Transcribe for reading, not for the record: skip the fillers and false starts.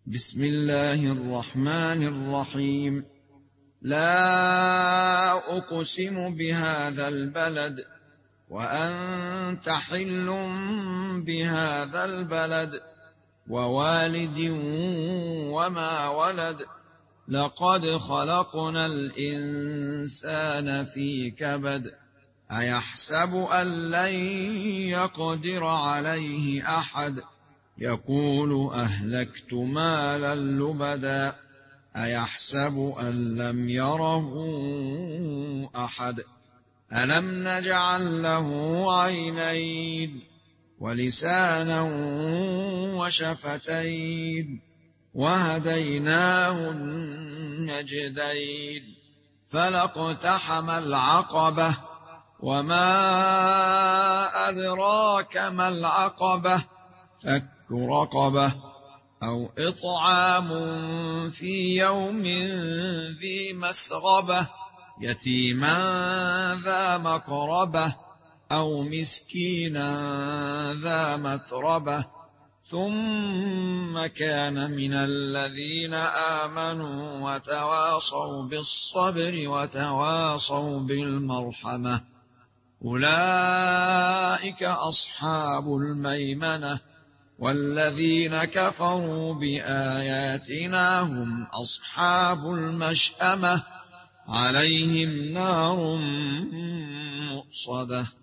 بسم الله الرحمن الرحيم. لا أقسم بهذا البلد وأنت حل بهذا البلد ووالد وما ولد لقد خلقنا الإنسان في كبد أيحسب أن لن يقدر عليه أحد يقول أهلكت مالا لبدا أيحسب أن لم يره أحد ألم نجعل له عينين ولسانا وشفتين وهديناه النجدين فلاقتحم العقبة وما أدراك ما العقبة فك رقبة أو إطعام في يوم ذي مسغبة يتيما ذا مقربة أو مسكينا ذا متربة ثم كان من الذين آمنوا وتواصوا بالصبر وتواصوا بالمرحمة أولئك أصحاب الميمنة والذين كفروا بآياتنا هم أصحاب المشأمة عليهم نار مؤصدة.